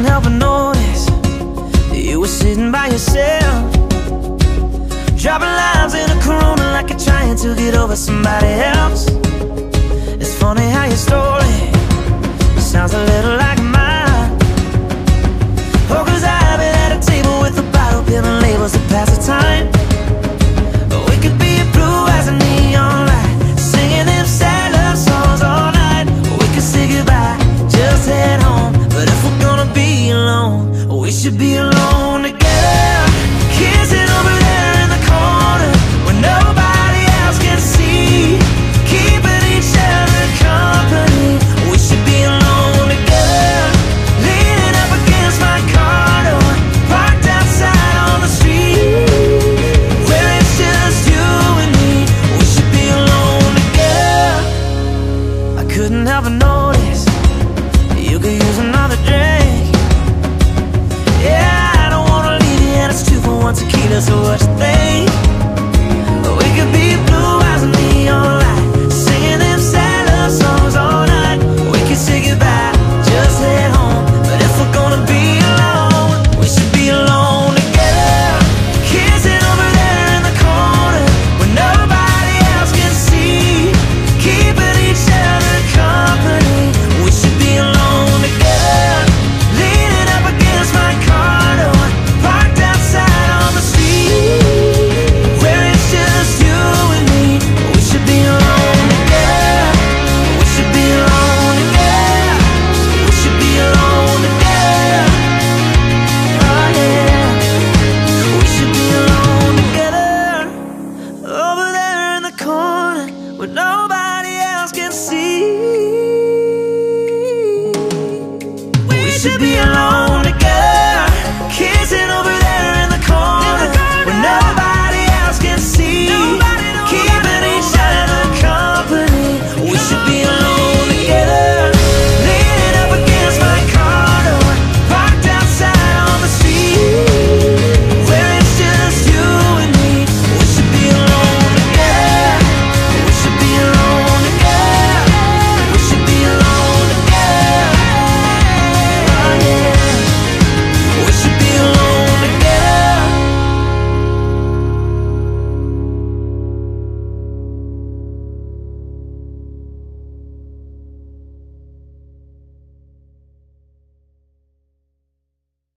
couldn't help but notice that you were sitting by yourself, dropping lines in a Corona like you're trying to get over somebody else. It's funny how your story sounds a little like mine. Oh, 'cause I've been at a table with a bottle, peeling labels to pass the time. But we could be blue as a neon light, singing them sad love songs all night. We could say goodbye, just head home. But if we're gonna be alone, we should be alone together, kissing over there in the corner where nobody else can see, keeping each other company. We should be alone together, leaning up against my car door, parked outside on the street, where it's just you and me. We should be alone together. I couldn't help but notice